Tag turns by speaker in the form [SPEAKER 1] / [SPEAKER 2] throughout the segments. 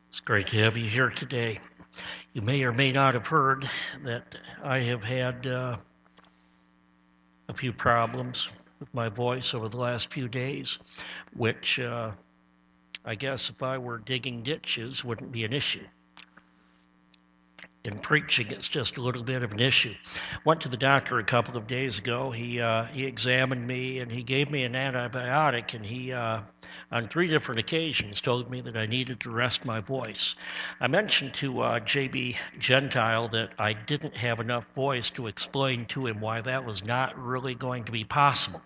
[SPEAKER 1] It's great to have you here today. You may or may not have heard that I have had a few problems with my voice over the last few days, which I guess if I were digging ditches wouldn't be an issue. In preaching, it's just a little bit of an issue. Went to the doctor a couple of days ago. He examined me and he gave me an antibiotic, and he on 3 different occasions told me that I needed to rest my voice. I mentioned to J.B. Gentile that I didn't have enough voice to explain to him why that was not really going to be possible.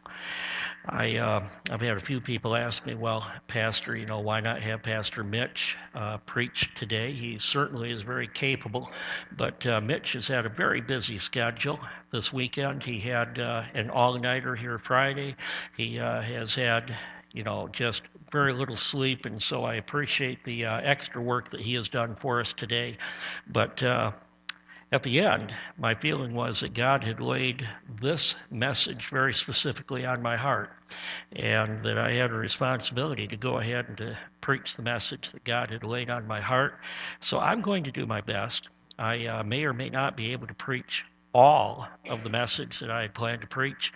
[SPEAKER 1] I've had a few people ask me, well, Pastor, why not have Pastor Mitch preach today? He certainly is very capable, but Mitch has had a very busy schedule this weekend. He had an all-nighter here Friday. He has had, just very little sleep, and so I appreciate the extra work that he has done for us today. But at the end, my feeling was that God had laid this message very specifically on my heart, and that I had a responsibility to go ahead and to preach the message that God had laid on my heart. So I'm going to do my best. I may or may not be able to preach all of the message that I had planned to preach.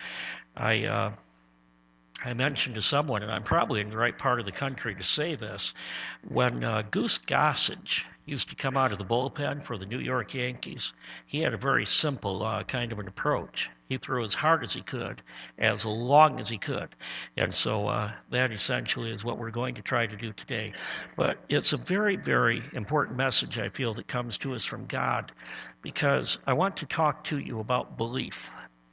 [SPEAKER 1] I mentioned to someone, and I'm probably in the right part of the country to say this, when Goose Gossage used to come out of the bullpen for the New York Yankees, he had a very simple kind of an approach. He threw as hard as he could, as long as he could. And so that essentially is what we're going to try to do today. But it's a very, very important message, I feel, that comes to us from God, because I want to talk to you about belief.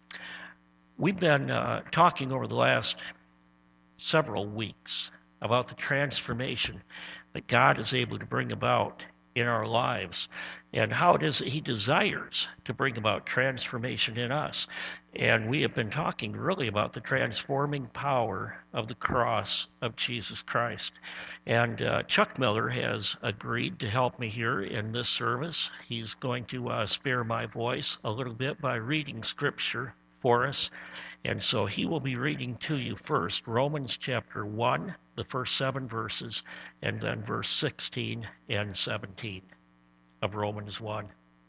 [SPEAKER 1] We've been talking over the last several weeks about the transformation that God is able to bring about in our lives, and how it is that He desires to bring about transformation in us. And we have been talking really about the transforming power of the cross of Jesus Christ. And Chuck Miller has agreed to help me here in this service. He's going to spare my voice a little bit by reading scripture for us. And so he will be reading to you first Romans chapter 1, the first 7 verses, and then verse 16 and 17 of Romans 1.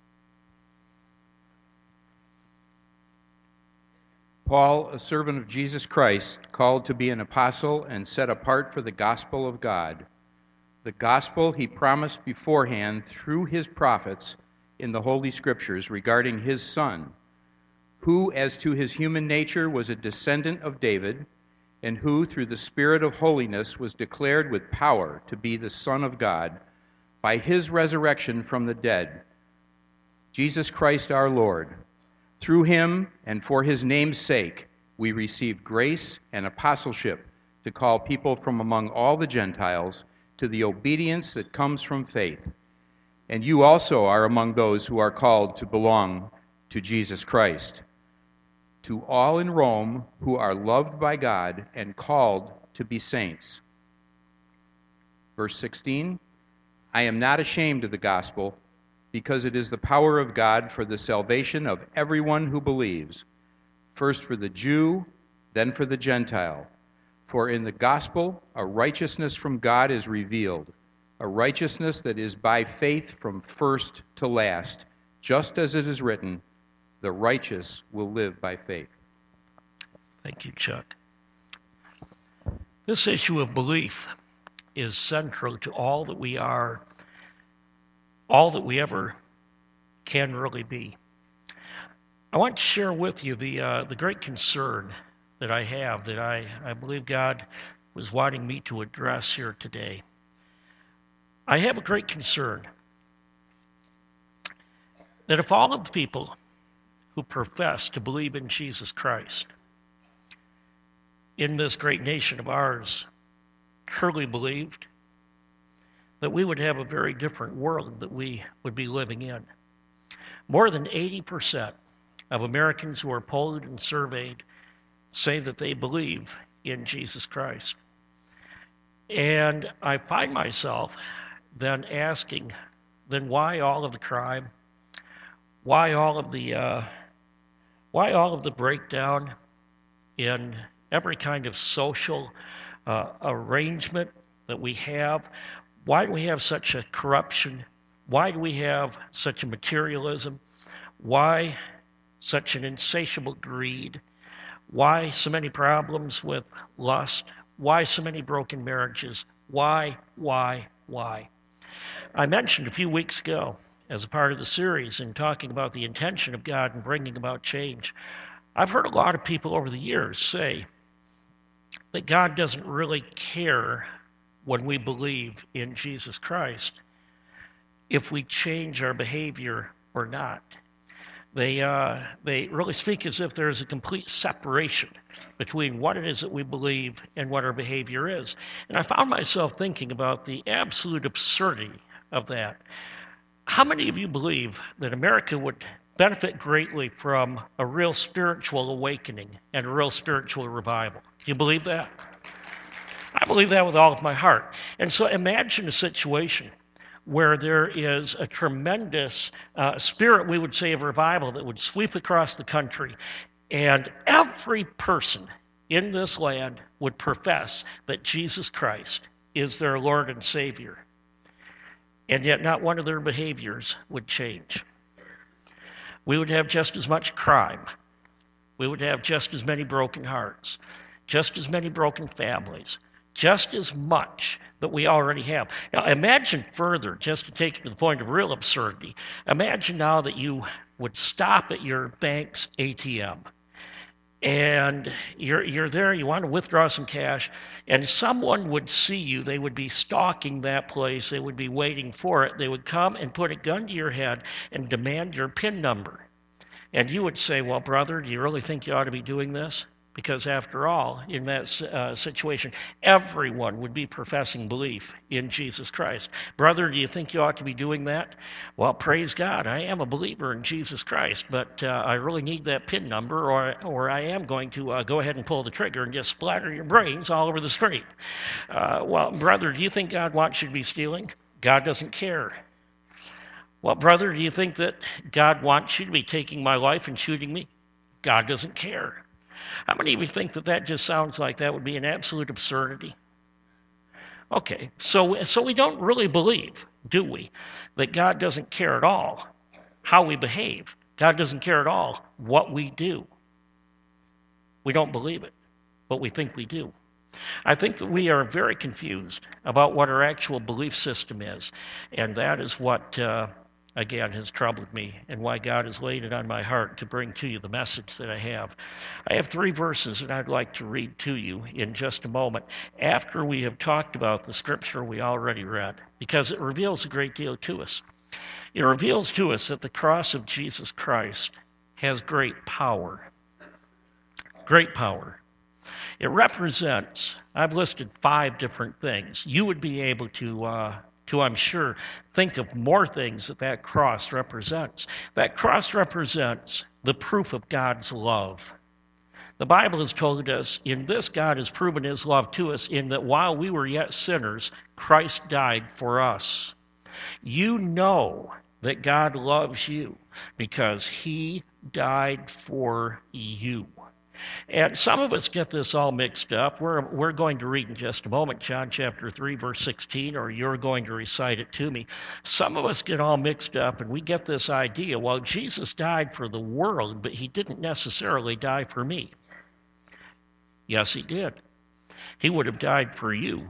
[SPEAKER 2] Paul, a servant of Jesus Christ, called to be an apostle and set apart for the gospel of God, the gospel he promised beforehand through his prophets in the Holy Scriptures regarding his Son, who, as to his human nature, was a descendant of David, and who, through the Spirit of holiness, was declared with power to be the Son of God, by his resurrection from the dead, Jesus Christ our Lord. Through him, and for his name's sake, we received grace and apostleship to call people from among all the Gentiles to the obedience that comes from faith. And you also are among those who are called to belong to Jesus Christ. To all in Rome who are loved by God and called to be saints. Verse 16, I am not ashamed of the gospel, because it is the power of God for the salvation of everyone who believes, first for the Jew, then for the Gentile. For in the gospel a righteousness from God is revealed, a righteousness that is by faith from first to last, just as it is written, the righteous will live by faith.
[SPEAKER 1] Thank you, Chuck. This issue of belief is central to all that we are, all that we ever can really be. I want to share with you the great concern that I have, that I believe God was wanting me to address here today. I have a great concern that if all of the people who profess to believe in Jesus Christ in this great nation of ours truly believed, that we would have a very different world that we would be living in. More than 80% of Americans who are polled and surveyed say that they believe in Jesus Christ. And I find myself then asking, then why all of the crime? Why all of the breakdown in every kind of social arrangement that we have? Why do we have such a corruption? Why do we have such a materialism? Why such an insatiable greed? Why so many problems with lust? Why so many broken marriages? Why? I mentioned a few weeks ago, as a part of the series, in talking about the intention of God in bringing about change, I've heard a lot of people over the years say that God doesn't really care when we believe in Jesus Christ if we change our behavior or not. They really speak as if there's a complete separation between what it is that we believe and what our behavior is. And I found myself thinking about the absolute absurdity of that. How many of you believe that America would benefit greatly from a real spiritual awakening and a real spiritual revival? Do you believe that? I believe that with all of my heart. And so imagine a situation where there is a tremendous spirit, we would say, of revival that would sweep across the country, and every person in this land would profess that Jesus Christ is their Lord and Savior, and yet not one of their behaviors would change. We would have just as much crime. We would have just as many broken hearts, just as many broken families, just as much that we already have. Now, imagine further, just to take it to the point of real absurdity, imagine now that you would stop at your bank's ATM, and you're there, you want to withdraw some cash, and someone would see you. They would be stalking that place. They would be waiting for it. They would come and put a gun to your head and demand your PIN number. And you would say, well, brother, do you really think you ought to be doing this? Because after all, in that situation, everyone would be professing belief in Jesus Christ. Brother, do you think you ought to be doing that? Well, praise God, I am a believer in Jesus Christ, but I really need that PIN number, or I am going to go ahead and pull the trigger and just splatter your brains all over the street. Well, brother, do you think God wants you to be stealing? God doesn't care. Well, brother, do you think that God wants you to be taking my life and shooting me? God doesn't care. How many of you think that that just sounds like that would be an absolute absurdity? Okay, so we don't really believe, do we, that God doesn't care at all how we behave. God doesn't care at all what we do. We don't believe it, but we think we do. I think that we are very confused about what our actual belief system is, and that is what again, has troubled me, and why God has laid it on my heart to bring to you the message that I have. I have 3 verses that I'd like to read to you in just a moment, after we have talked about the scripture we already read, because it reveals a great deal to us. It reveals to us that the cross of Jesus Christ has great power. Great power. It represents, I've listed 5 different things. You would be able to, I'm sure, think of more things that cross represents. That cross represents the proof of God's love. The Bible has told us, in this God has proven his love to us, in that while we were yet sinners, Christ died for us. You know that God loves you because he died for you. And some of us get this all mixed up. We're going to read in just a moment John chapter 3, verse 16, or you're going to recite it to me. Some of us get all mixed up and we get this idea, well, Jesus died for the world, but he didn't necessarily die for me. Yes, he did. He would have died for you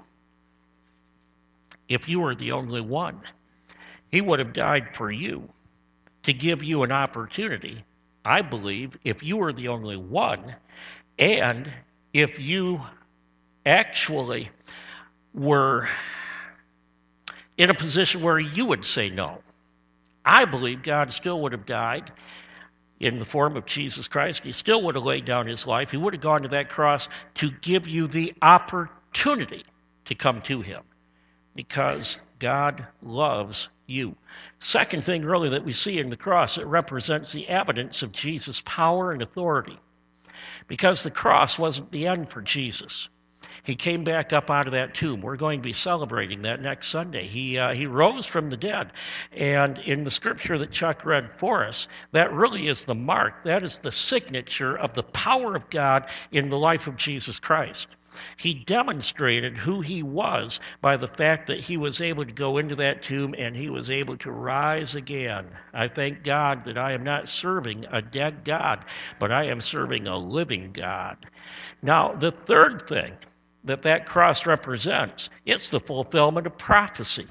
[SPEAKER 1] if you were the only one. He would have died for you to give you an opportunity, I believe, if you were the only one, and if you actually were in a position where you would say no. I believe God still would have died in the form of Jesus Christ. He still would have laid down his life. He would have gone to that cross to give you the opportunity to come to him, because God loves you. Second thing, really, that we see in the cross, it represents the evidence of Jesus' power and authority. Because the cross wasn't the end for Jesus. He came back up out of that tomb. We're going to be celebrating that next Sunday. He rose from the dead. And in the scripture that Chuck read for us, that really is the mark. That is the signature of the power of God in the life of Jesus Christ. He demonstrated who he was by the fact that he was able to go into that tomb and he was able to rise again. I thank God that I am not serving a dead God, but I am serving a living God. Now, the third thing that cross represents, it's the fulfillment of prophecy.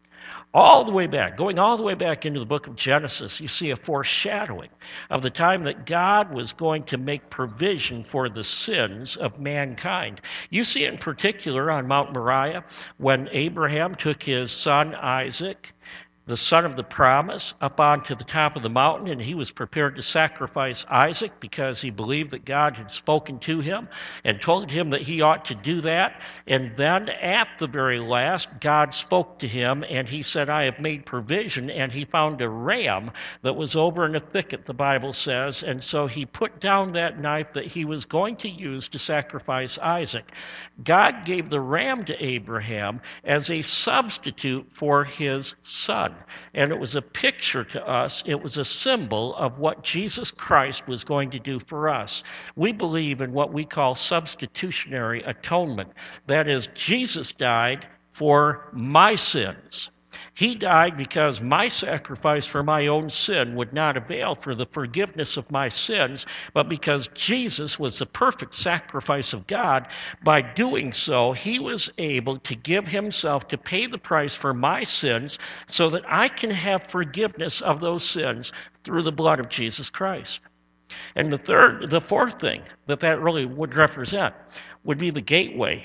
[SPEAKER 1] All the way back, going all the way back into the book of Genesis, you see a foreshadowing of the time that God was going to make provision for the sins of mankind. You see it in particular on Mount Moriah when Abraham took his son Isaac, the son of the promise, up onto the top of the mountain, and he was prepared to sacrifice Isaac because he believed that God had spoken to him and told him that he ought to do that. And then at the very last, God spoke to him and he said, I have made provision, and he found a ram that was over in a thicket, the Bible says, and so he put down that knife that he was going to use to sacrifice Isaac. God gave the ram to Abraham as a substitute for his son. And it was a picture to us, it was a symbol of what Jesus Christ was going to do for us. We believe in what we call substitutionary atonement. That is, Jesus died for my sins. He died because my sacrifice for my own sin would not avail for the forgiveness of my sins, but because Jesus was the perfect sacrifice of God, by doing so, he was able to give himself to pay the price for my sins so that I can have forgiveness of those sins through the blood of Jesus Christ. And the fourth thing that really would represent would be the gateway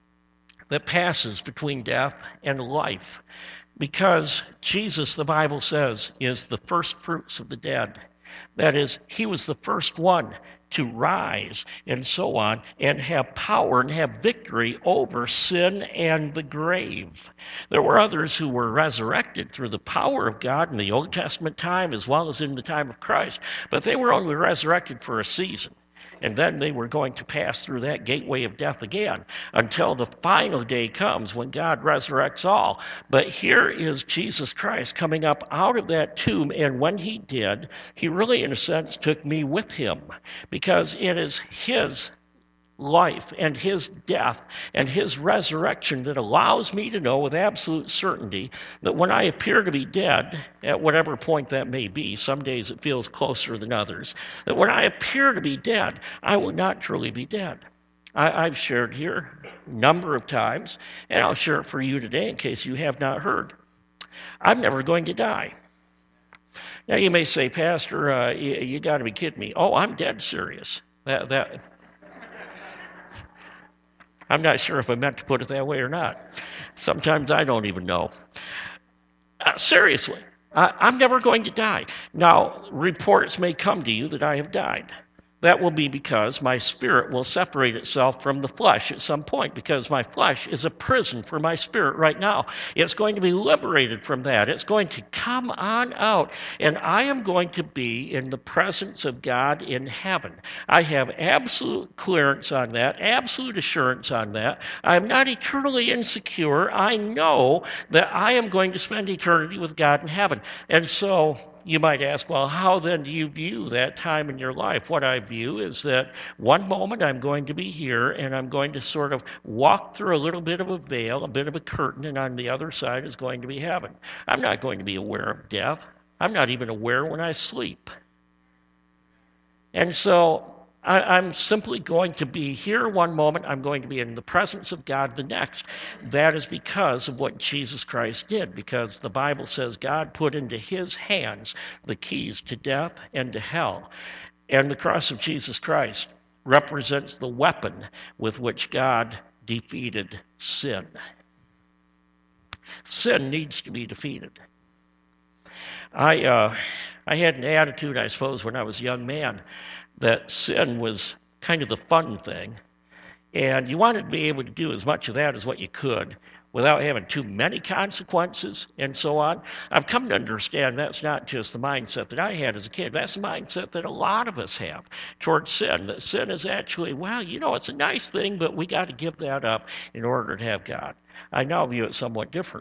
[SPEAKER 1] that passes between death and life. Because Jesus, the Bible says, is the first fruits of the dead. That is, he was the first one to rise and so on and have power and have victory over sin and the grave. There were others who were resurrected through the power of God in the Old Testament time as well as in the time of Christ, but they were only resurrected for a season. And then they were going to pass through that gateway of death again until the final day comes when God resurrects all. But here is Jesus Christ coming up out of that tomb, and when he did, he really, in a sense, took me with him, because it is his life and his death and his resurrection that allows me to know with absolute certainty that when I appear to be dead, at whatever point that may be, some days it feels closer than others, that when I appear to be dead, I will not truly be dead. I've shared here a number of times, and I'll share it for you today in case you have not heard. I'm never going to die. Now you may say, Pastor, you got to be kidding me. Oh, I'm dead serious. I'm not sure if I meant to put it that way or not. Sometimes I don't even know. Seriously, I'm never going to die. Now, reports may come to you that I have died. That will be because my spirit will separate itself from the flesh at some point, because my flesh is a prison for my spirit right now. It's going to be liberated from that. It's going to come on out, and I am going to be in the presence of God in heaven. I have absolute clearance on that, absolute assurance on that. I'm not eternally insecure. I know that I am going to spend eternity with God in heaven. And so you might ask, well, how then do you view that time in your life? What I view is that one moment I'm going to be here and I'm going to sort of walk through a little bit of a veil, a bit of a curtain, and on the other side is going to be heaven. I'm not going to be aware of death. I'm not even aware when I sleep. And so I'm simply going to be here one moment, I'm going to be in the presence of God the next. That is because of what Jesus Christ did, because the Bible says God put into his hands the keys to death and to hell. And the cross of Jesus Christ represents the weapon with which God defeated sin. Sin needs to be defeated. I had an attitude, I suppose, when I was a young man, that sin was kind of the fun thing, and you wanted to be able to do as much of that as what you could without having too many consequences and so on. I've come to understand that's not just the mindset that I had as a kid. That's the mindset that a lot of us have towards sin. That sin is actually, well, it's a nice thing, but we got to give that up in order to have God. I now view it somewhat differently.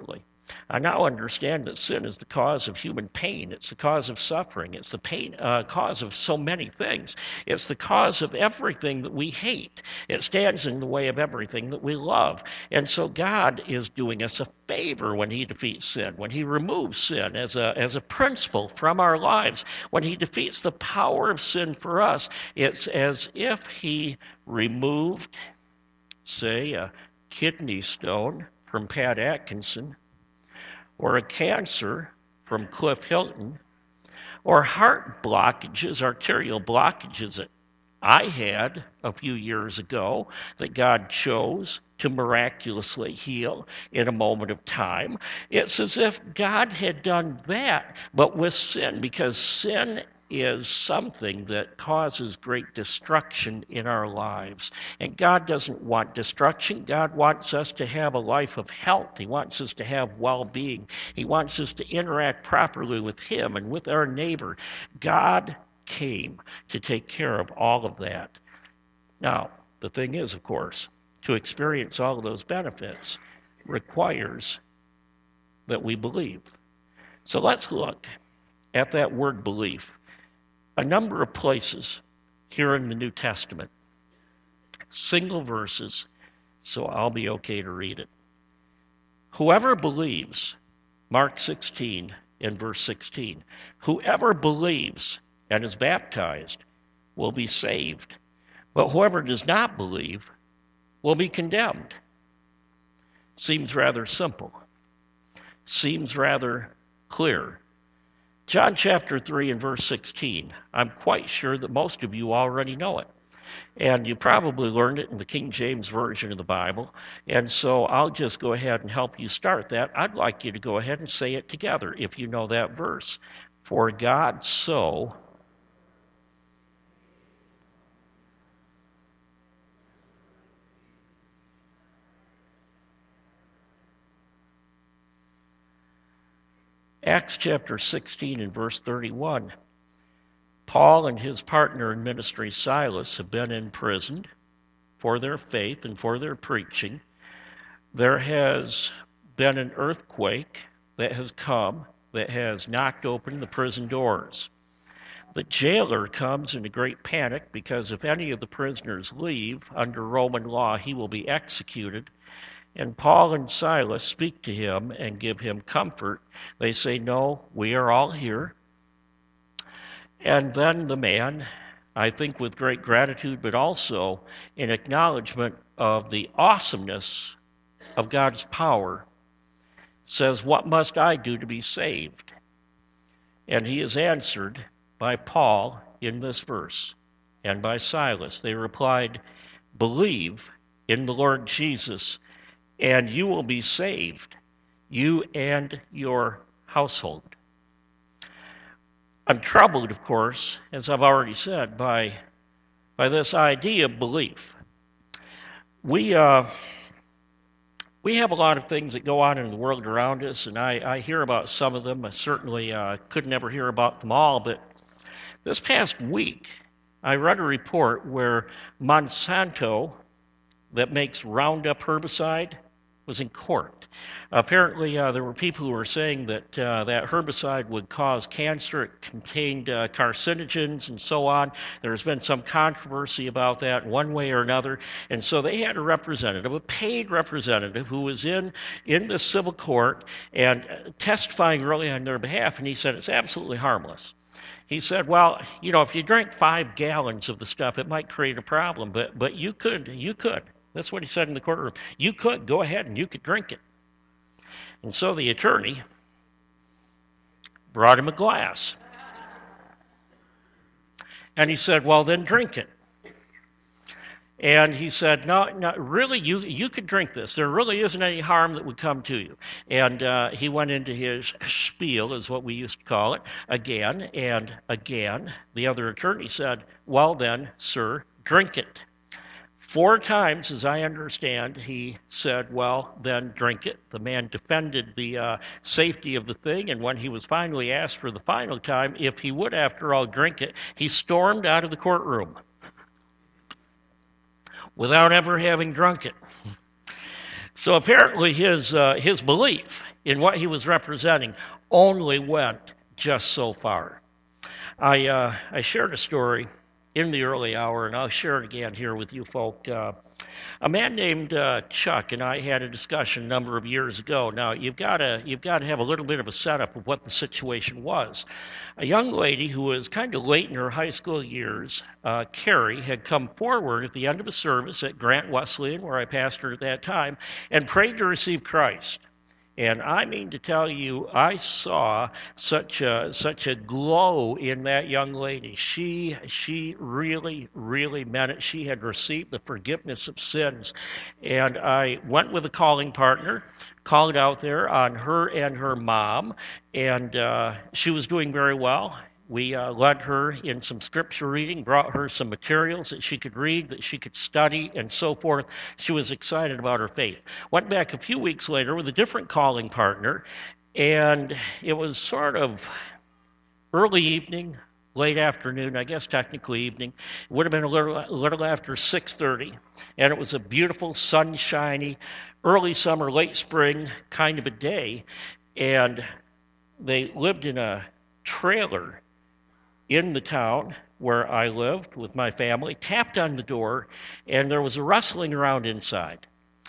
[SPEAKER 1] I now understand that sin is the cause of human pain. It's the cause of suffering. It's the cause of so many things. It's the cause of everything that we hate. It stands in the way of everything that we love. And so God is doing us a favor when he defeats sin, when he removes sin as a principle from our lives, when he defeats the power of sin for us. It's as if he removed, say, a kidney stone from Pat Atkinson, or a cancer from Cliff Hilton, or heart blockages, arterial blockages that I had a few years ago that God chose to miraculously heal in a moment of time. It's as if God had done that, but with sin, because sin is something that causes great destruction in our lives. And God doesn't want destruction. God wants us to have a life of health. He wants us to have well-being. He wants us to interact properly with him and with our neighbor. God came to take care of all of that. Now, the thing is, of course, to experience all of those benefits requires that we believe. So let's look at that word belief. A number of places here in the New Testament, single verses, so I'll be okay to read it. Whoever believes, Mark 16 and verse 16, whoever believes and is baptized will be saved, but whoever does not believe will be condemned. Seems rather simple. Seems rather clear. John chapter 3 and verse 16, I'm quite sure that most of you already know it. And you probably learned it in the King James Version of the Bible. And so I'll just go ahead and help you start that. I'd like you to go ahead and say it together if you know that verse. For God so Acts chapter 16 and verse 31. Paul and his partner in ministry, Silas, have been imprisoned for their faith and for their preaching. There has been an earthquake that has come that has knocked open the prison doors. The jailer comes in a great panic because if any of the prisoners leave under Roman law, he will be executed. And Paul and Silas speak to him and give him comfort. They say, no, we are all here. And then the man, I think with great gratitude, but also in acknowledgement of the awesomeness of God's power, says, what must I do to be saved? And he is answered by Paul in this verse and by Silas. They replied, believe in the Lord Jesus, and you will be saved, you and your household. I'm troubled, of course, as I've already said, by this idea of belief. We have a lot of things that go on in the world around us, and I hear about some of them. I certainly could never hear about them all, but this past week, I read a report where Monsanto, that makes Roundup herbicide, was in court. Apparently, there were people who were saying that that herbicide would cause cancer. It contained carcinogens and so on. There's been some controversy about that one way or another. And so they had a representative, a paid representative, who was in the civil court and testifying really on their behalf. And he said it's absolutely harmless. He said, well, you know, if you drank 5 gallons of the stuff, it might create a problem, but you could. That's what he said in the courtroom. You could go ahead and you could drink it. And so the attorney brought him a glass. And he said, well, then drink it. And he said, no, really, you could drink this. There really isn't any harm that would come to you. And he went into his spiel, is what we used to call it, again and again. The other attorney said, well then, sir, drink it. 4 times, as I understand, he said, well, then drink it. The man defended the safety of the thing, and when he was finally asked for the final time if he would, after all, drink it, he stormed out of the courtroom without ever having drunk it. So apparently his belief in what he was representing only went just so far. I shared a story in the early hour, and I'll share it again here with you folk. A man named Chuck and I had a discussion a number of years ago. Now you've got to have a little bit of a setup of what the situation was. A young lady who was kind of late in her high school years, Carrie, had come forward at the end of a service at Grant Wesleyan, where I pastored at that time, and prayed to receive Christ. And I mean to tell you, I saw such a glow in that young lady. She really, really meant it. She had received the forgiveness of sins. And I went with a calling partner, called out there on her and her mom, and she was doing very well. We led her in some scripture reading, brought her some materials that she could read, that she could study, and so forth. She was excited about her faith. Went back a few weeks later with a different calling partner, and it was sort of early evening, late afternoon, I guess technically evening. It would have been a little after 6:30, and it was a beautiful, sunshiny, early summer, late spring kind of a day, and they lived in a trailer in the town where I lived with my family, tapped on the door, and there was a rustling around inside.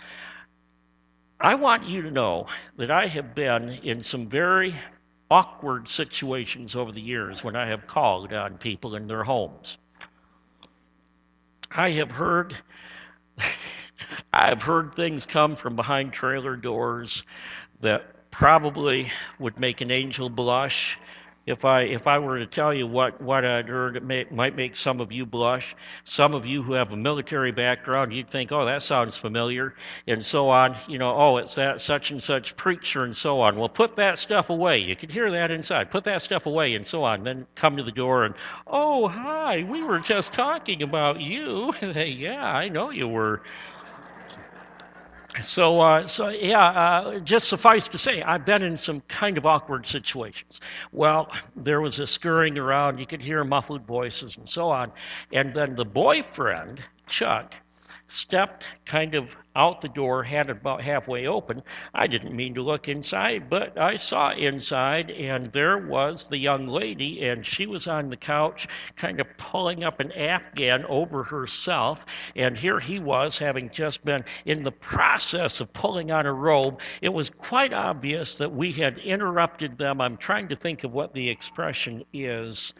[SPEAKER 1] I want you to know that I have been in some very awkward situations over the years when I have called on people in their homes. I have heard things come from behind trailer doors that probably would make an angel blush. If I were to tell you what I'd heard, it might make some of you blush. Some of you who have a military background, you'd think, oh, that sounds familiar, and so on. You know, oh, it's that such and such preacher, and so on. Well, put that stuff away. You could hear that inside. Put that stuff away, and so on. Then come to the door and, oh, hi, we were just talking about you. Yeah, I know you were. So just suffice to say, I've been in some kind of awkward situations. Well, there was a scurrying around. You could hear muffled voices and so on. And then the boyfriend, Chuck, stepped kind of out the door, had it about halfway open. I didn't mean to look inside, but I saw inside, and there was the young lady, and she was on the couch kind of pulling up an Afghan over herself, and here he was, having just been in the process of pulling on a robe. It was quite obvious that we had interrupted them. I'm trying to think of what the expression is.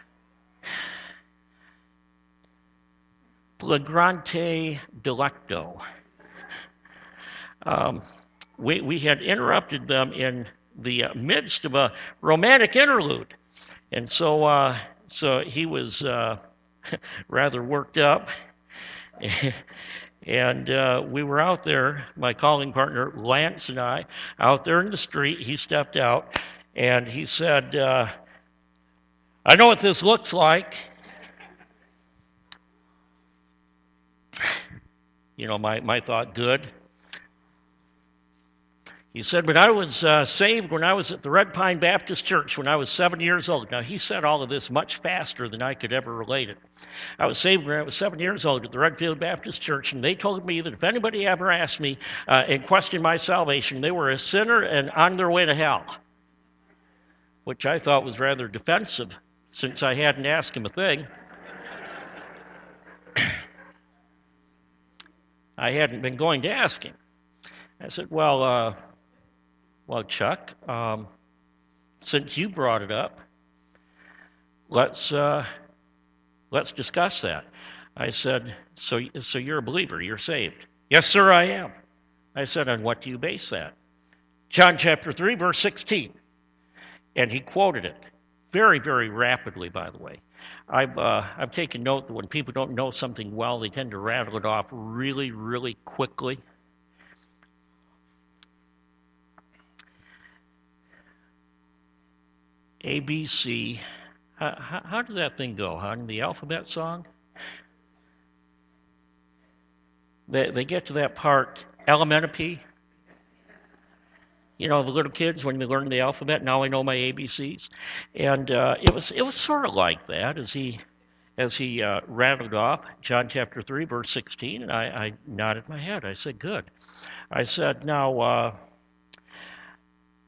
[SPEAKER 1] Flagrante delicto. We had interrupted them in the midst of a romantic interlude, and so he was rather worked up, and we were out there. My calling partner Lance and I out there in the street. He stepped out, and he said, "I know what this looks like." You know, my thought, good. He said, but I was saved when I was at the Red Pine Baptist Church when I was 7 years old. Now, he said all of this much faster than I could ever relate it. I was saved when I was 7 years old at the Redfield Baptist Church, and they told me that if anybody ever asked me and questioned my salvation, they were a sinner and on their way to hell, which I thought was rather defensive since I hadn't asked him a thing. I hadn't been going to ask him. I said, well, Chuck, since you brought it up, let's discuss that. I said, so you're a believer, you're saved. Yes, sir, I am. I said, on what do you base that? John chapter 3, verse 16. And he quoted it very, very rapidly, by the way. I've taken note that when people don't know something well, they tend to rattle it off really, really quickly. ABC. How does that thing go, huh? In the alphabet song? They get to that part, Elementary. You know, the little kids, when they learn the alphabet, now I know my ABCs. And it was sort of like that as he rattled off John chapter 3, verse 16, and I nodded my head. I said, good. I said, now,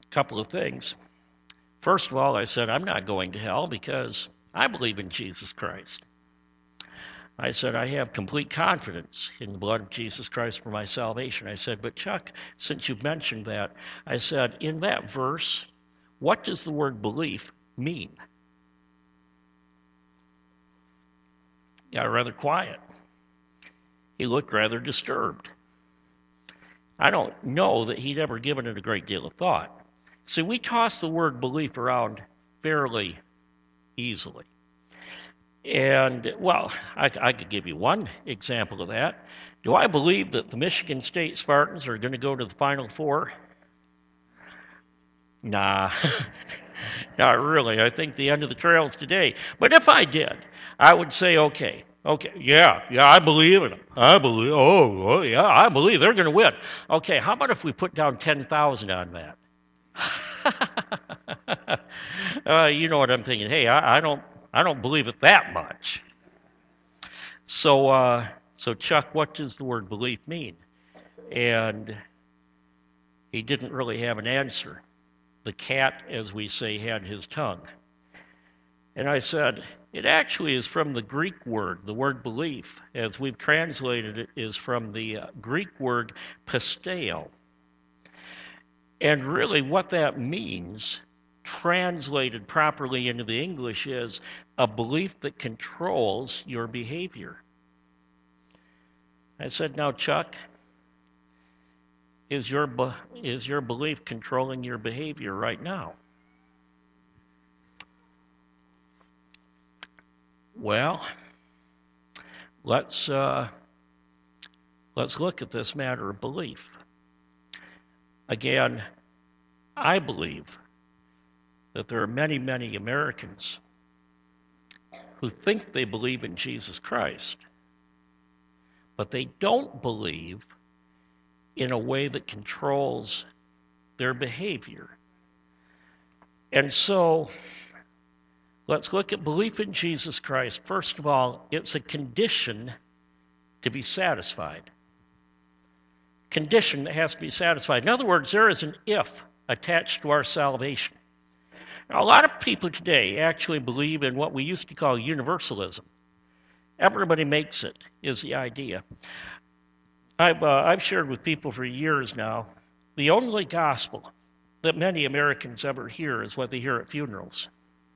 [SPEAKER 1] A couple of things. First of all, I said, I'm not going to hell because I believe in Jesus Christ. I said, I have complete confidence in the blood of Jesus Christ for my salvation. I said, but Chuck, since you've mentioned that, I said, in that verse, what does the word belief mean? He got rather quiet. He looked rather disturbed. I don't know that he'd ever given it a great deal of thought. See, we toss the word belief around fairly easily. And, well, I could give you one example of that. Do I believe that the Michigan State Spartans are going to go to the Final Four? Nah, not really. I think the end of the trail is today. But if I did, I would say, okay, yeah, I believe in them. I believe, yeah, I believe they're going to win. Okay, how about if we put down 10,000 on that? You know what I'm thinking. Hey, I don't believe it that much. So Chuck, what does the word belief mean? And he didn't really have an answer. The cat, as we say, had his tongue. And I said, it actually is from the Greek word. The word belief, as we've translated it, is from the Greek word pisteo. And really what that means, translated properly into the English, is a belief that controls your behavior. I said, now, Chuck, is your belief controlling your behavior right now? Well, let's look at this matter of belief. Again, I believe that there are many, many Americans who think they believe in Jesus Christ, but they don't believe in a way that controls their behavior. And so, let's look at belief in Jesus Christ. First of all, it's a condition to be satisfied. Condition that has to be satisfied. In other words, there is an if attached to our salvation. Now, a lot of people today actually believe in what we used to call universalism. Everybody makes it, is the idea. I've shared with people for years now, the only gospel that many Americans ever hear is what they hear at funerals.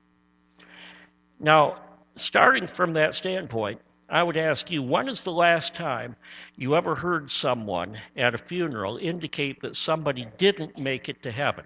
[SPEAKER 1] Now, starting from that standpoint, I would ask you, when is the last time you ever heard someone at a funeral indicate that somebody didn't make it to heaven?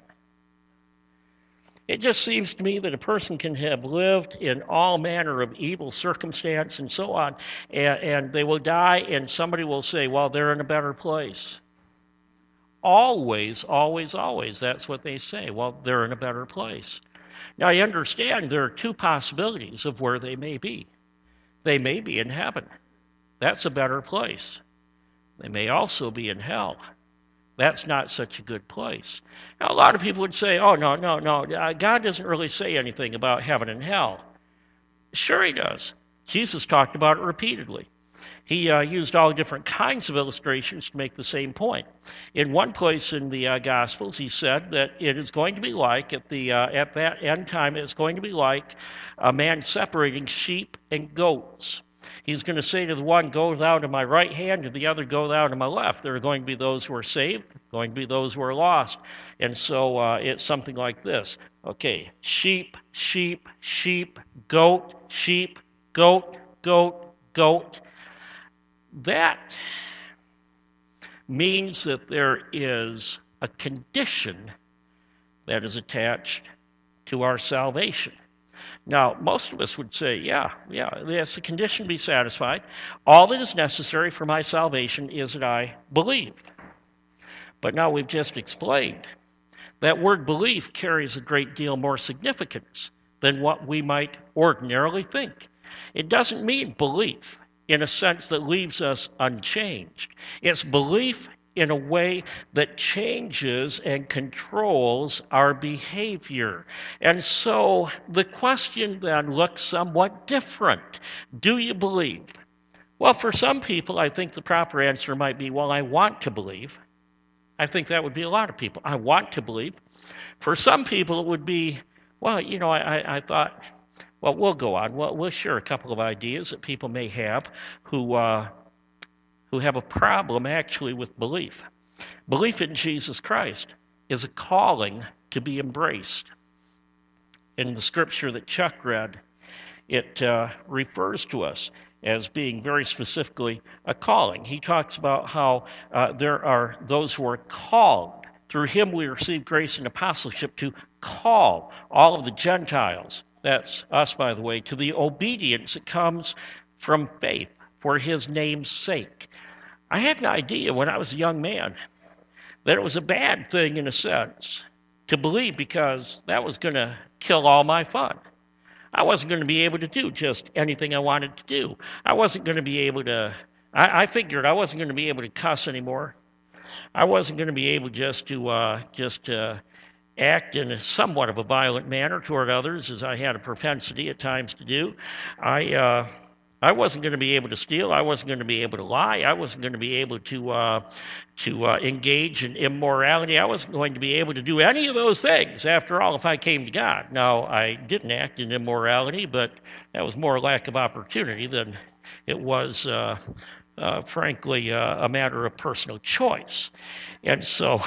[SPEAKER 1] It just seems to me that a person can have lived in all manner of evil circumstance and so on, and they will die, and somebody will say, well, they're in a better place. Always, always, always, that's what they say. Well, they're in a better place. Now, you understand there are two possibilities of where they may be. They may be in heaven. That's a better place. They may also be in hell. That's not such a good place. Now, a lot of people would say, oh, no, God doesn't really say anything about heaven and hell. Sure he does. Jesus talked about it repeatedly. He used all different kinds of illustrations to make the same point. In one place in the Gospels, he said that it is going to be like, at that end time, it's going to be like a man separating sheep and goats. He's going to say to the one, go thou to my right hand, to the other, go thou to my left. There are going to be those who are saved, going to be those who are lost. And so it's something like this. Okay, sheep, sheep, sheep, goat, sheep, goat, goat, goat. That means that there is a condition that is attached to our salvation. Now, most of us would say, yeah, that's a condition to be satisfied. All that is necessary for my salvation is that I believe. But now we've just explained that word belief carries a great deal more significance than what we might ordinarily think. It doesn't mean belief in a sense that leaves us unchanged. It's belief in a way that changes and controls our behavior. And so the question then looks somewhat different. Do you believe? Well, for some people, I think the proper answer might be, well, I want to believe. I think that would be a lot of people. I want to believe. For some people, it would be, well, I thought, well, we'll go on. We'll share a couple of ideas that people may have who have a problem actually with belief. Belief in Jesus Christ is a calling to be embraced. In the scripture that Chuck read, it refers to us as being very specifically a calling. He talks about how there are those who are called. Through him we receive grace and apostleship to call all of the Gentiles, that's us by the way, to the obedience that comes from faith for his name's sake. I had an idea when I was a young man that it was a bad thing in a sense to believe, because that was going to kill all my fun. I wasn't going to be able to do just anything I wanted to do. I wasn't going to be able to, I figured I wasn't going to be able to cuss anymore. I wasn't going to be able just to act in somewhat of a violent manner toward others, as I had a propensity at times to do. I wasn't going to be able to steal. I wasn't going to be able to lie. I wasn't going to be able to engage in immorality. I wasn't going to be able to do any of those things, after all, if I came to God. Now, I didn't act in immorality, but that was more lack of opportunity than it was, frankly, a matter of personal choice. And so,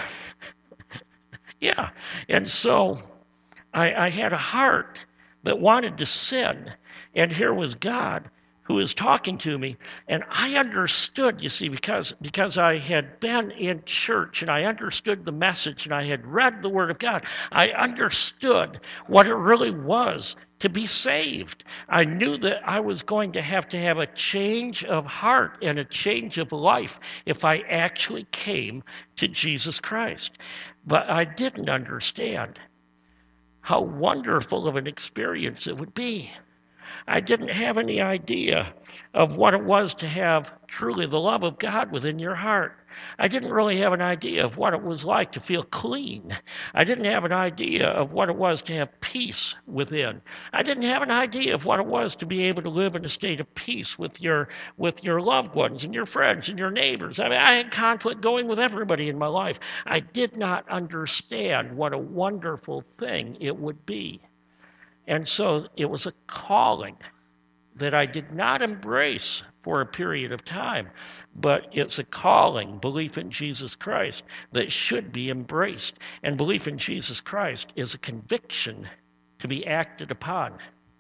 [SPEAKER 1] yeah, and so I had a heart that wanted to sin, and here was God who was talking to me, and I understood, you see, because I had been in church and I understood the message and I had read the Word of God. I understood what it really was to be saved. I knew that I was going to have a change of heart and a change of life if I actually came to Jesus Christ. But I didn't understand how wonderful of an experience it would be. I didn't have any idea of what it was to have truly the love of God within your heart. I didn't really have an idea of what it was like to feel clean. I didn't have an idea of what it was to have peace within. I didn't have an idea of what it was to be able to live in a state of peace with your loved ones and your friends and your neighbors. I mean, I had conflict going with everybody in my life. I did not understand what a wonderful thing it would be. And so it was a calling that I did not embrace for a period of time, but it's a calling, belief in Jesus Christ, that should be embraced. And belief in Jesus Christ is a conviction to be acted upon.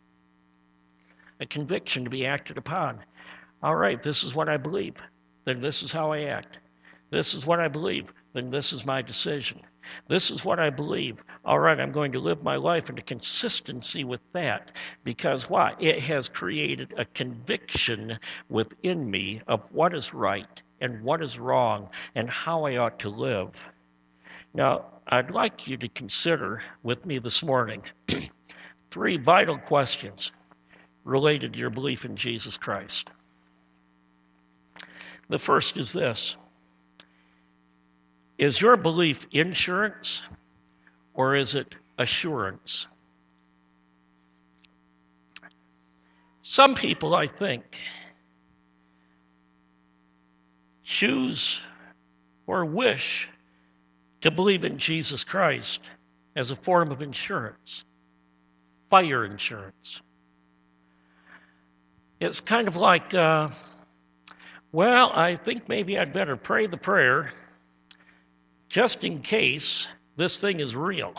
[SPEAKER 1] A conviction to be acted upon. All right, this is what I believe, then this is how I act. This is what I believe, then this is my decision. This is what I believe. All right, I'm going to live my life in a consistency with that, because why? It has created a conviction within me of what is right and what is wrong and how I ought to live. Now, I'd like you to consider with me this morning 3 vital questions related to your belief in Jesus Christ. The first is this: is your belief insurance or is it assurance? Some people, I think, choose or wish to believe in Jesus Christ as a form of insurance, fire insurance. It's kind of like, well, I think maybe I'd better pray the prayer just in case this thing is real.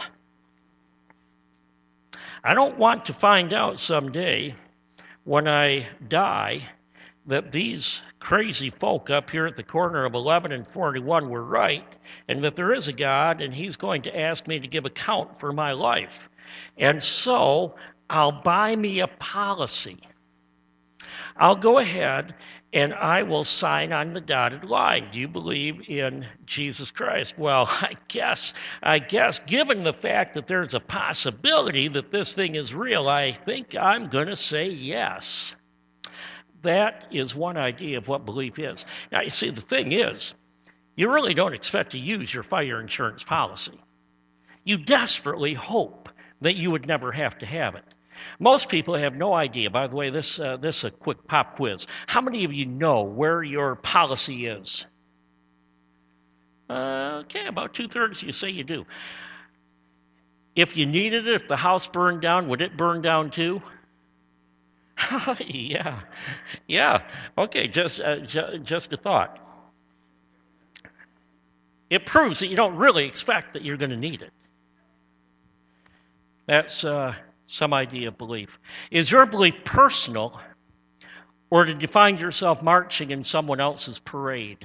[SPEAKER 1] I don't want to find out someday when I die that these crazy folk up here at the corner of 11 and 41 were right, and that there is a God and he's going to ask me to give account for my life. And so I'll buy me a policy. I'll go ahead and I will sign on the dotted line. Do you believe in Jesus Christ? Well, I guess, given the fact that there's a possibility that this thing is real, I think I'm going to say yes. That is one idea of what belief is. Now, you see, the thing is, you really don't expect to use your fire insurance policy. You desperately hope that you would never have to have it. Most people have no idea. By the way, this is a quick pop quiz. How many of you know where your policy is? Okay, about 2/3 of you say you do. If you needed it, if the house burned down, would it burn down too? Yeah, yeah. Okay, just a thought. It proves that you don't really expect that you're going to need it. That's some idea of belief. Is your belief personal, or did you find yourself marching in someone else's parade?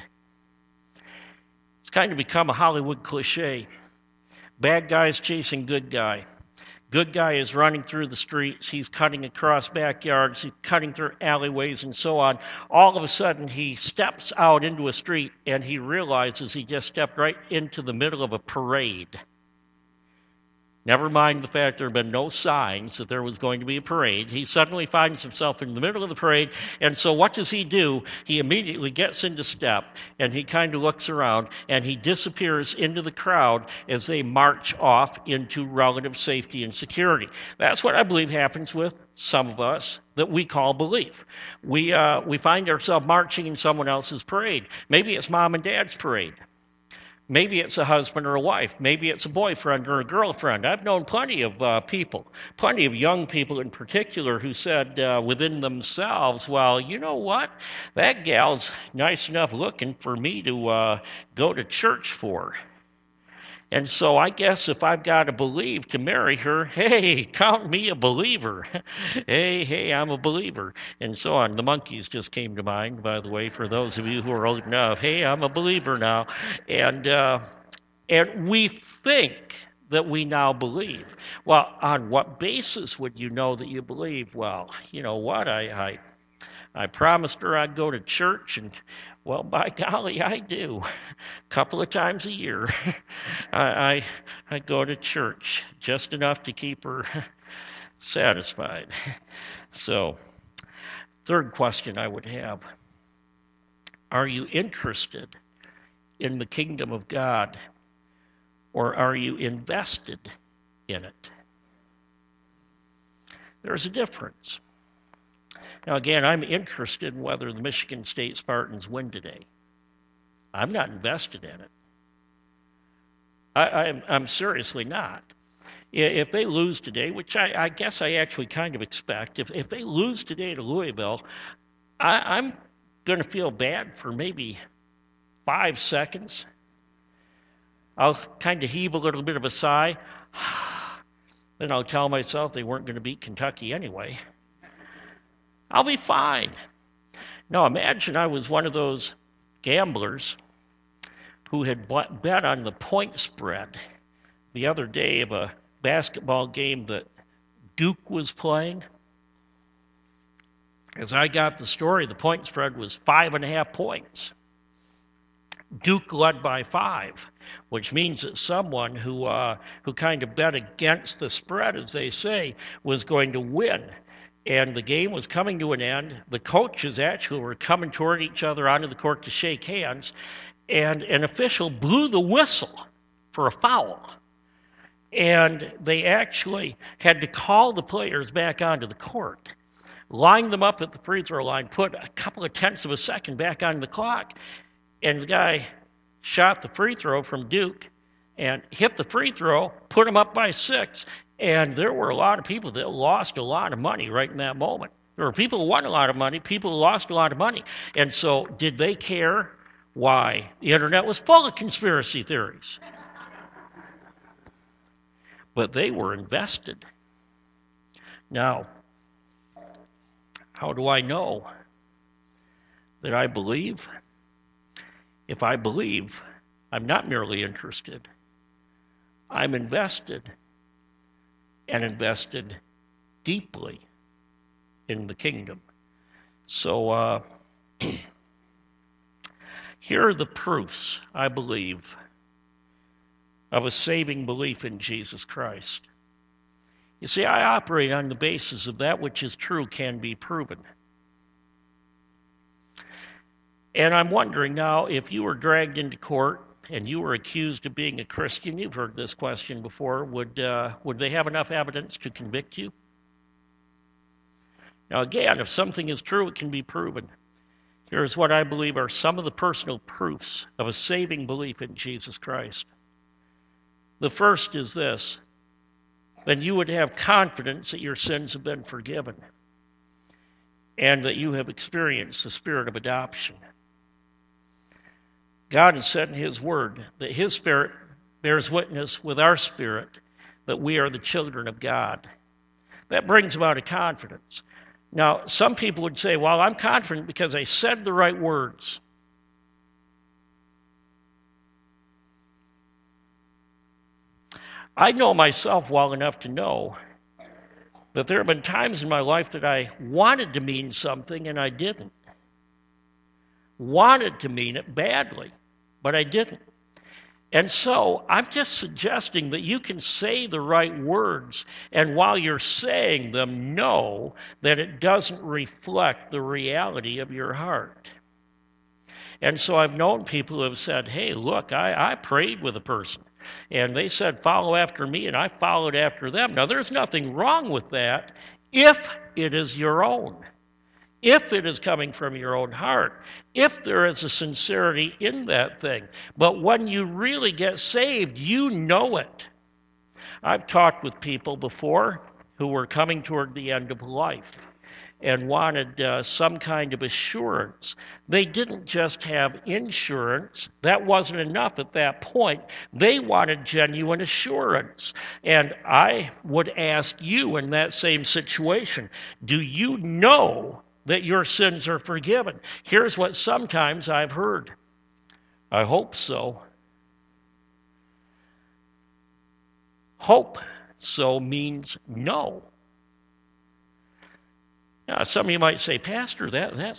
[SPEAKER 1] It's kind of become a Hollywood cliche. Bad guy's chasing good guy. Good guy is running through the streets. He's cutting across backyards. He's cutting through alleyways and so on. All of a sudden, he steps out into a street and he realizes he just stepped right into the middle of a parade. Never mind the fact there have been no signs that there was going to be a parade. He suddenly finds himself in the middle of the parade, and so what does he do? He immediately gets into step, and he kind of looks around, and he disappears into the crowd as they march off into relative safety and security. That's what I believe happens with some of us that we call belief. We find ourselves marching in someone else's parade. Maybe it's mom and dad's parade. Maybe it's a husband or a wife. Maybe it's a boyfriend or a girlfriend. I've known plenty of people, plenty of young people in particular, who said within themselves, well, you know what? That gal's nice enough looking for me to go to church for. And so I guess if I've got to believe to marry her, hey, count me a believer. Hey, I'm a believer. And so on. The Monkees just came to mind, by the way, for those of you who are old enough. Hey, I'm a believer now. And we think that we now believe. Well, on what basis would you know that you believe? Well, you know what? I promised her I'd go to church, and well, by golly, I do. A couple of times a year, I go to church, just enough to keep her satisfied. So, third question I would have, are you interested in the kingdom of God, or are you invested in it? There's a difference. Now, again, I'm interested in whether the Michigan State Spartans win today. I'm not invested in it. I'm seriously not. If they lose today, which I guess I actually kind of expect, if they lose today to Louisville, I'm going to feel bad for maybe 5 seconds. I'll kind of heave a little bit of a sigh. Then I'll tell myself they weren't going to beat Kentucky anyway. I'll be fine. Now imagine I was one of those gamblers who had bet on the point spread the other day of a basketball game that Duke was playing. As I got the story, the point spread was 5.5 points. Duke led by 5, which means that someone who kind of bet against the spread, as they say, was going to win. And the game was coming to an end. The coaches actually were coming toward each other onto the court to shake hands, and an official blew the whistle for a foul. And they actually had to call the players back onto the court, line them up at the free throw line, put a couple of tenths of a second back on the clock, and the guy shot the free throw from Duke and hit the free throw, put him up by 6, and there were a lot of people that lost a lot of money right in that moment. There were people who won a lot of money, people who lost a lot of money. And so did they care? Why? The internet was full of conspiracy theories. But they were invested. Now, how do I know that I believe? If I believe, I'm not merely interested. I'm invested, and invested deeply in the kingdom. So here are the proofs, I believe, of a saving belief in Jesus Christ. You see, I operate on the basis of that which is true can be proven. And I'm wondering now, if you were dragged into court and you were accused of being a Christian, you've heard this question before, would they have enough evidence to convict you? Now again, if something is true, it can be proven. Here's what I believe are some of the personal proofs of a saving belief in Jesus Christ. The first is this: then you would have confidence that your sins have been forgiven and that you have experienced the spirit of adoption. God has said in His Word that His Spirit bears witness with our spirit that we are the children of God. That brings about a confidence. Now, some people would say, well, I'm confident because I said the right words. I know myself well enough to know that there have been times in my life that I wanted to mean something and I didn't. Wanted to mean it badly, but I didn't. And so I'm just suggesting that you can say the right words, and while you're saying them, know that it doesn't reflect the reality of your heart. And so I've known people who have said, hey, look, I prayed with a person, and they said, follow after me, and I followed after them. Now, there's nothing wrong with that if it is your own. If it is coming from your own heart, if there is a sincerity in that thing. But when you really get saved, you know it. I've talked with people before who were coming toward the end of life and wanted some kind of assurance. They didn't just have insurance. That wasn't enough at that point. They wanted genuine assurance. And I would ask you in that same situation, do you know that your sins are forgiven? Here's what sometimes I've heard. I hope so. Hope so means no. Now, some of you might say, Pastor, that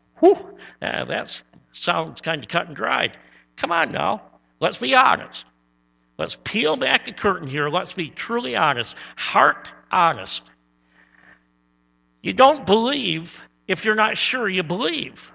[SPEAKER 1] sounds kind of cut and dried. Come on now, let's be honest. Let's peel back the curtain here. Let's be truly honest, heart honest. You don't believe if you're not sure you believe.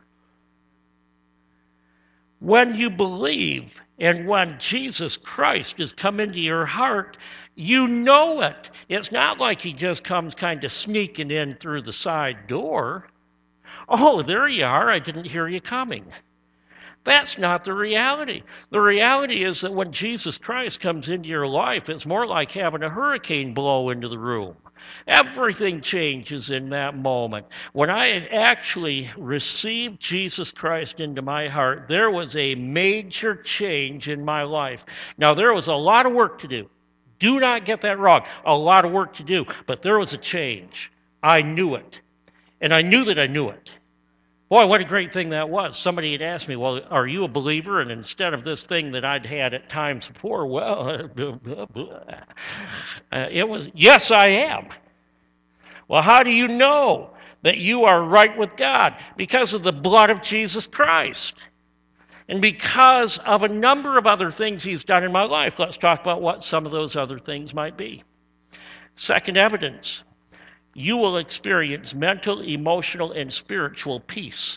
[SPEAKER 1] When you believe and when Jesus Christ has come into your heart, you know it. It's not like He just comes kind of sneaking in through the side door. Oh, there you are. I didn't hear you coming. That's not the reality. The reality is that when Jesus Christ comes into your life, it's more like having a hurricane blow into the room. Everything changes in that moment. When I actually received Jesus Christ into my heart, there was a major change in my life. Now, there was a lot of work to do. Do not get that wrong. A lot of work to do, but there was a change. I knew it, and I knew that I knew it. Boy, what a great thing that was. Somebody had asked me, well, are you a believer? And instead of this thing that I'd had at times before, well, it was, yes, I am. Well, how do you know that you are right with God? Because of the blood of Jesus Christ. And because of a number of other things He's done in my life. Let's talk about what some of those other things might be. Second evidence. You will experience mental, emotional, and spiritual peace.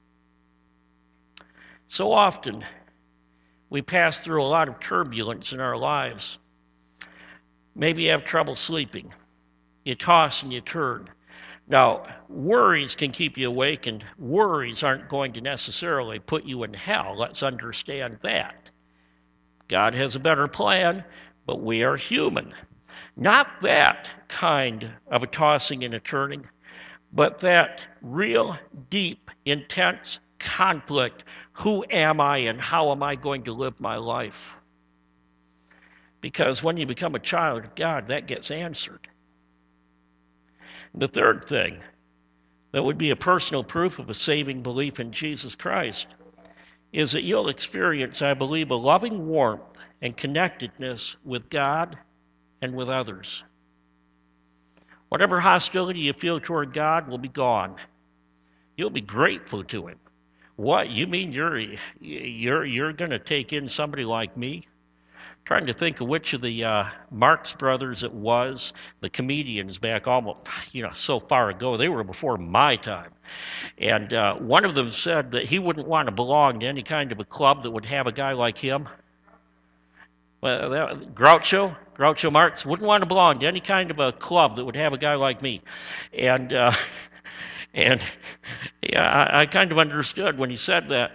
[SPEAKER 1] So often, we pass through a lot of turbulence in our lives. Maybe you have trouble sleeping. You toss and you turn. Now, worries can keep you awake, and worries aren't going to necessarily put you in hell. Let's understand that. God has a better plan, but we are human. Not that kind of a tossing and a turning, but that real, deep, intense conflict. Who am I and how am I going to live my life? Because when you become a child of God, that gets answered. The third thing that would be a personal proof of a saving belief in Jesus Christ is that you'll experience, I believe, a loving warmth and connectedness with God and with others. Whatever hostility you feel toward God will be gone. You'll be grateful to Him. What, you mean you're going to take in somebody like me? Trying to think of which of the Marx Brothers it was, the comedians back almost, so far ago. They were before my time. And one of them said that he wouldn't want to belong to any kind of a club that would have a guy like him. Well, Groucho Marx wouldn't want to belong to any kind of a club that would have a guy like me. And I kind of understood when he said that.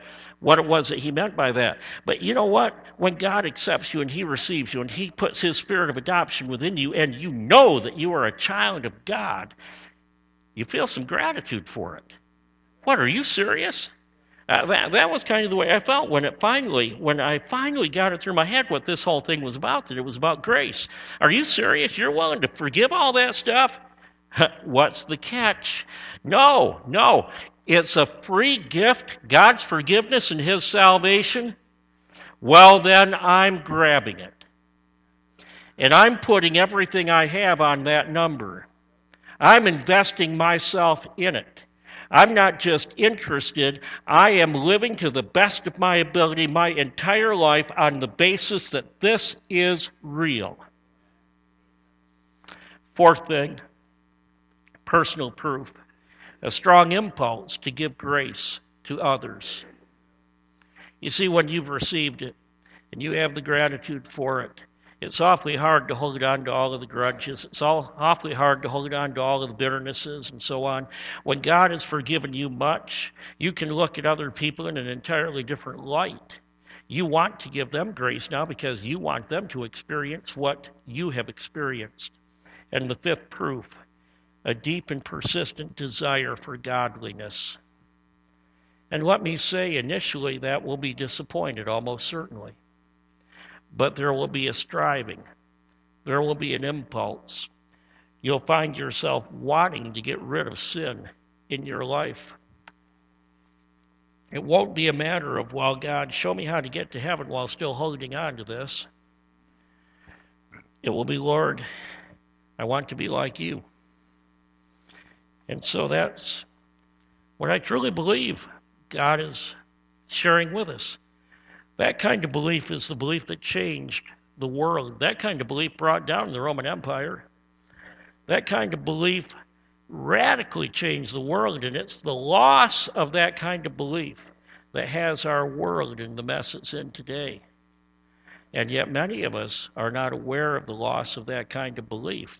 [SPEAKER 1] what it was that he meant by that. But you know what? When God accepts you and he receives you and he puts his spirit of adoption within you and you know that you are a child of God, you feel some gratitude for it. What, are you serious? That was kind of the way I felt when I finally got it through my head what this whole thing was about, that it was about grace. Are you serious? You're willing to forgive all that stuff? What's the catch? No. It's a free gift, God's forgiveness and his salvation. Well, then I'm grabbing it. And I'm putting everything I have on that number. I'm investing myself in it. I'm not just interested. I am living to the best of my ability my entire life on the basis that this is real. Fourth thing, personal proof. A strong impulse to give grace to others. You see, when you've received it and you have the gratitude for it, it's awfully hard to hold on to all of the grudges. It's awfully hard to hold on to all of the bitternesses and so on. When God has forgiven you much, you can look at other people in an entirely different light. You want to give them grace now because you want them to experience what you have experienced. And the fifth proof, a deep and persistent desire for godliness. And let me say, initially, that will be disappointed, almost certainly. But there will be a striving. There will be an impulse. You'll find yourself wanting to get rid of sin in your life. It won't be a matter of, well, God, show me how to get to heaven while still holding on to this. It will be, Lord, I want to be like you. And so that's what I truly believe God is sharing with us. That kind of belief is the belief that changed the world. That kind of belief brought down the Roman Empire. That kind of belief radically changed the world, and it's the loss of that kind of belief that has our world in the mess it's in today. And yet many of us are not aware of the loss of that kind of belief.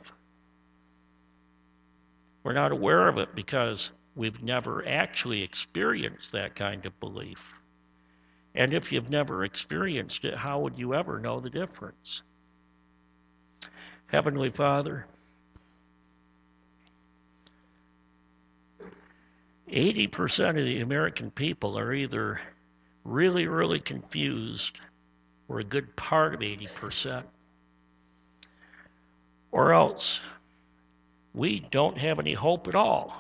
[SPEAKER 1] We're not aware of it because we've never actually experienced that kind of belief. And if you've never experienced it, how would you ever know the difference? Heavenly Father, 80% of the American people are either really, really confused, or a good part of 80%, or else we don't have any hope at all.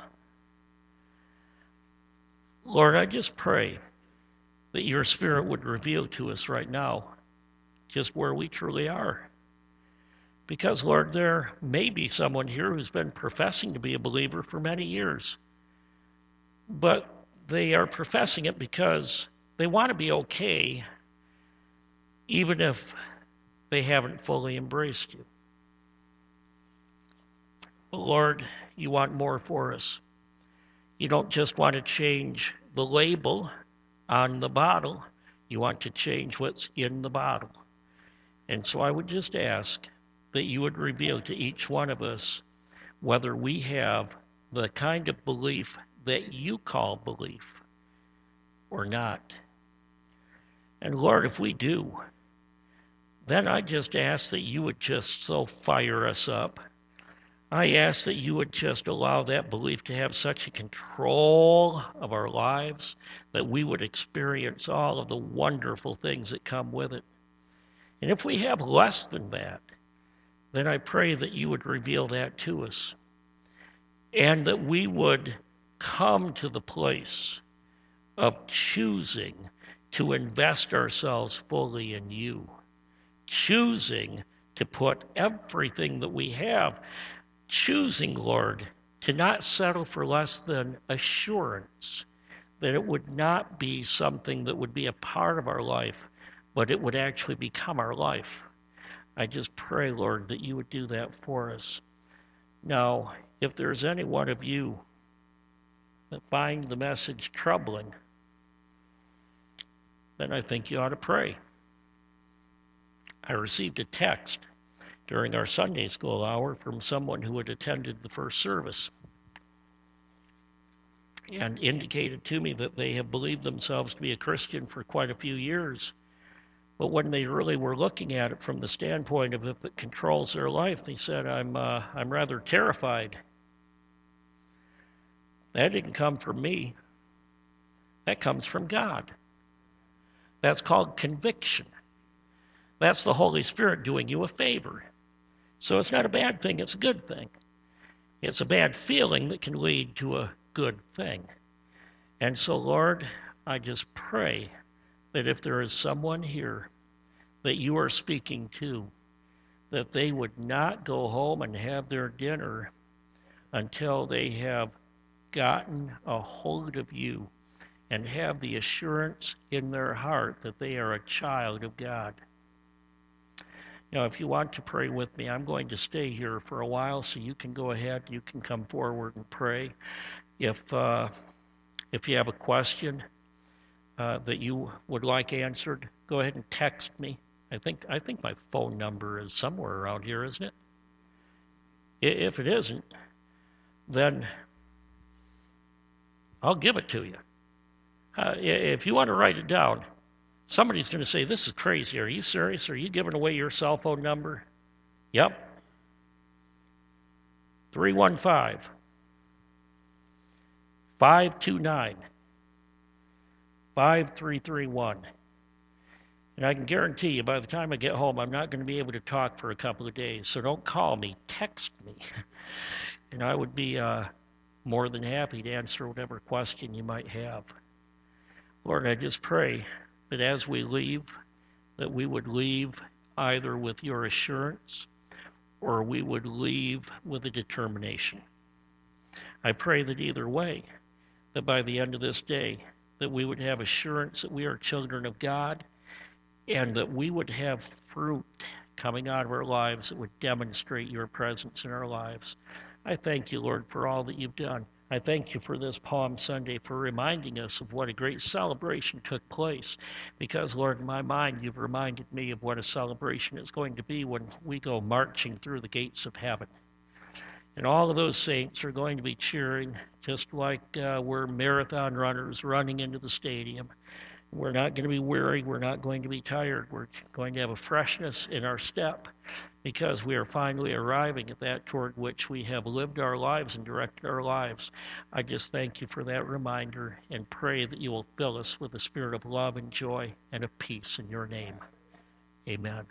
[SPEAKER 1] Lord, I just pray that your Spirit would reveal to us right now just where we truly are. Because, Lord, there may be someone here who's been professing to be a believer for many years, but they are professing it because they want to be okay, even if they haven't fully embraced you. But Lord, you want more for us. You don't just want to change the label on the bottle. You want to change what's in the bottle. And so I would just ask that you would reveal to each one of us whether we have the kind of belief that you call belief or not. And Lord, if we do, then I just ask that you would just so fire us up. I ask that you would just allow that belief to have such a control of our lives that we would experience all of the wonderful things that come with it. And if we have less than that, then I pray that you would reveal that to us, and that we would come to the place of choosing to invest ourselves fully in you, choosing to put everything that we have, choosing, Lord, to not settle for less than assurance that it would not be something that would be a part of our life, but it would actually become our life. I just pray, Lord, that you would do that for us. Now, if there's any one of you that find the message troubling, then I think you ought to pray. I received a text during our Sunday school hour from someone who had attended the first service. and indicated to me that they have believed themselves to be a Christian for quite a few years. But when they really were looking at it from the standpoint of if it controls their life, they said, I'm rather terrified. That didn't come from me. That comes from God. That's called conviction. That's the Holy Spirit doing you a favor. So it's not a bad thing, it's a good thing. It's a bad feeling that can lead to a good thing. And so, Lord, I just pray that if there is someone here that you are speaking to, that they would not go home and have their dinner until they have gotten a hold of you and have the assurance in their heart that they are a child of God. Now, if you want to pray with me, I'm going to stay here for a while, so you can go ahead, you can come forward and pray. If you have a question that you would like answered, go ahead and text me. I think my phone number is somewhere around here, isn't it? If it isn't, then I'll give it to you. If you want to write it down, somebody's going to say, this is crazy. Are you serious? Are you giving away your cell phone number? Yep. 315 529 5331. And I can guarantee you, by the time I get home, I'm not going to be able to talk for a couple of days. So don't call me, text me. And I would be more than happy to answer whatever question you might have. Lord, I just pray that as we leave, that we would leave either with your assurance or we would leave with a determination. I pray that either way, that by the end of this day, that we would have assurance that we are children of God, and that we would have fruit coming out of our lives that would demonstrate your presence in our lives. I thank you, Lord, for all that you've done. I thank you for this Palm Sunday, for reminding us of what a great celebration took place. Because, Lord, in my mind, you've reminded me of what a celebration is going to be when we go marching through the gates of heaven. And all of those saints are going to be cheering, just like we're marathon runners running into the stadium. We're not going to be weary. We're not going to be tired. We're going to have a freshness in our step because we are finally arriving at that toward which we have lived our lives and directed our lives. I just thank you for that reminder and pray that you will fill us with the spirit of love and joy and of peace in your name. Amen.